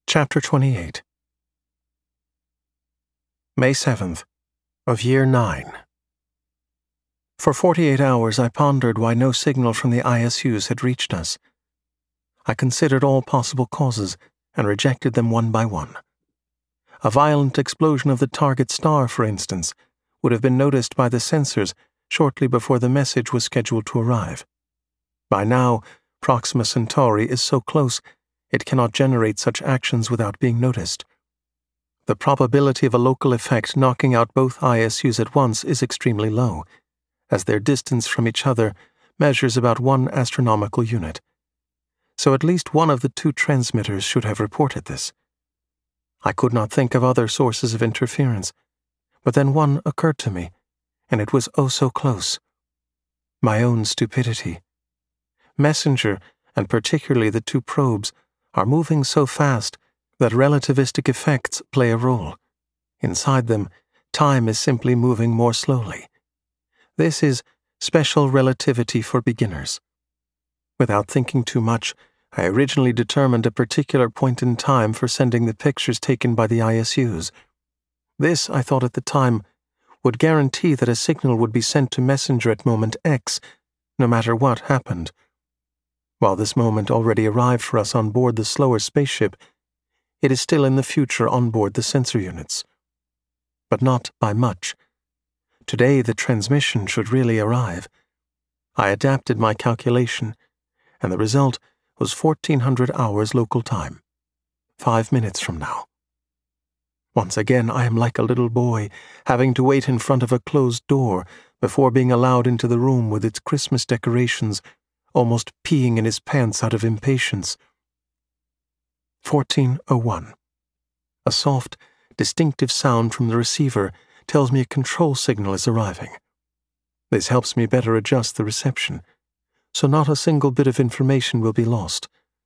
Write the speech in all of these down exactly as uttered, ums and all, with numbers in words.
Chapter twenty-eight. May seventh, of Year nine. For forty-eight hours I pondered why no signal from the I S Us had reached us. I considered all possible causes and rejected them one by one. A violent explosion of the target star, for instance, would have been noticed by the sensors shortly before the message was scheduled to arrive. By now, Proxima Centauri is so close it cannot generate such actions without being noticed. The probability of a local effect knocking out both I S Us at once is extremely low, as their distance from each other measures about one astronomical unit. So at least one of the two transmitters should have reported this. I could not think of other sources of interference, but then one occurred to me, and it was oh so close. My own stupidity. Messenger, and particularly the two probes, are moving so fast that relativistic effects play a role. Inside them, time is simply moving more slowly. This is special relativity for beginners. Without thinking too much, I originally determined a particular point in time for sending the pictures taken by the I S Us. This, I thought at the time, would guarantee that a signal would be sent to Messenger at moment X, no matter what happened. While this moment already arrived for us on board the slower spaceship, it is still in the future on board the sensor units. But not by much. Today the transmission should really arrive. I adapted my calculation, and the result was fourteen hundred hours local time. Five minutes from now. Once again I am like a little boy, having to wait in front of a closed door before being allowed into the room with its Christmas decorations, almost peeing in his pants out of impatience. fourteen oh one. A soft, distinctive sound from the receiver tells me a control signal is arriving. This helps me better adjust the reception, so not a single bit of information will be lost.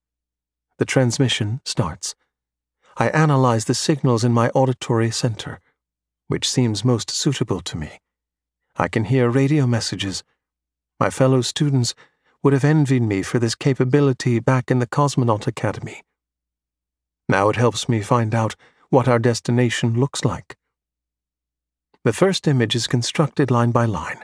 The transmission starts. I analyze the signals in my auditory center, which seems most suitable to me. I can hear radio messages. My fellow students would have envied me for this capability back in the Cosmonaut Academy. Now it helps me find out what our destination looks like. The first image is constructed line by line.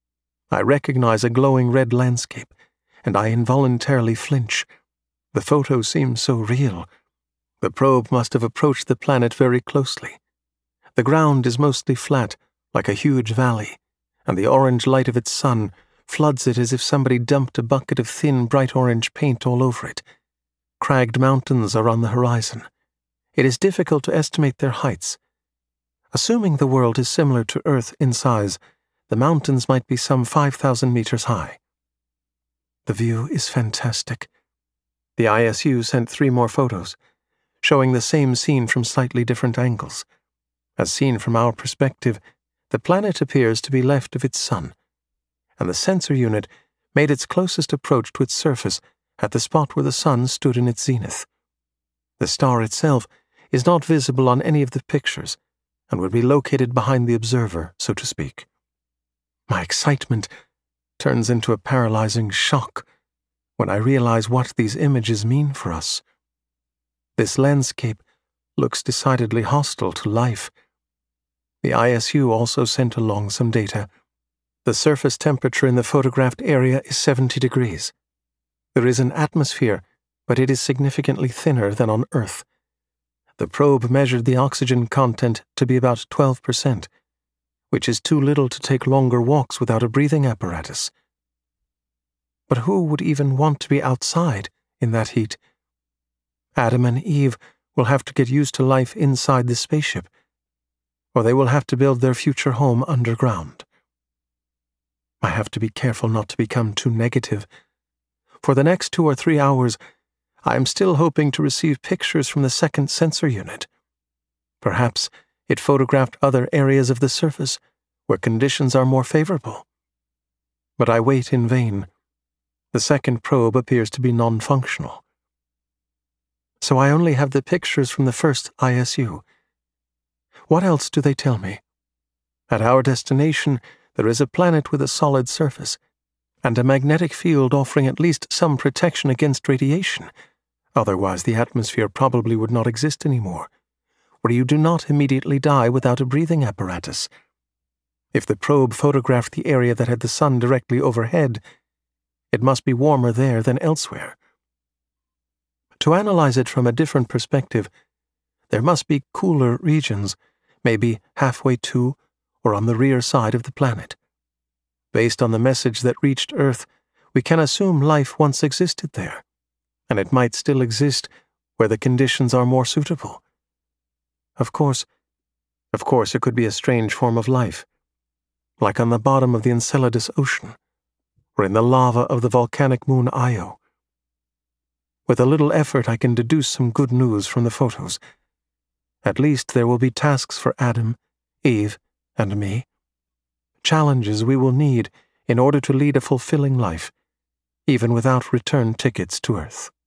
I recognize a glowing red landscape, and I involuntarily flinch. The photo seems so real. The probe must have approached the planet very closely. The ground is mostly flat, like a huge valley, and the orange light of its sun floods it as if somebody dumped a bucket of thin, bright orange paint all over it. Cragged mountains are on the horizon. It is difficult to estimate their heights. Assuming the world is similar to Earth in size, the mountains might be some five thousand meters high. The view is fantastic. The I S U sent three more photos, showing the same scene from slightly different angles. As seen from our perspective, the planet appears to be left of its sun, and the sensor unit made its closest approach to its surface at the spot where the sun stood in its zenith. The star itself is not visible on any of the pictures, and would be located behind the observer, so to speak. My excitement turns into a paralyzing shock when I realize what these images mean for us. This landscape looks decidedly hostile to life. The I S U also sent along some data. The surface temperature in the photographed area is seventy degrees. There is an atmosphere, but it is significantly thinner than on Earth. The probe measured the oxygen content to be about twelve percent, which is too little to take longer walks without a breathing apparatus. But who would even want to be outside in that heat? Adam and Eve will have to get used to life inside the spaceship, or they will have to build their future home underground. I have to be careful not to become too negative. For the next two or three hours, I am still hoping to receive pictures from the second sensor unit. Perhaps it photographed other areas of the surface where conditions are more favorable. But I wait in vain. The second probe appears to be non-functional. So I only have the pictures from the first I S U. What else do they tell me? At our destination, there is a planet with a solid surface, and a magnetic field offering at least some protection against radiation, Otherwise, the atmosphere probably would not exist anymore, where you do not immediately die without a breathing apparatus. If the probe photographed the area that had the sun directly overhead, it must be warmer there than elsewhere. To analyze it from a different perspective, there must be cooler regions, maybe halfway to or on the rear side of the planet. Based on the message that reached Earth, we can assume life once existed there, and it might still exist where the conditions are more suitable. Of course, of course, it could be a strange form of life, like on the bottom of the Enceladus Ocean, or in the lava of the volcanic moon Io. With a little effort, I can deduce some good news from the photos. At least there will be tasks for Adam, Eve, and me. Challenges we will need in order to lead a fulfilling life, even without return tickets to Earth.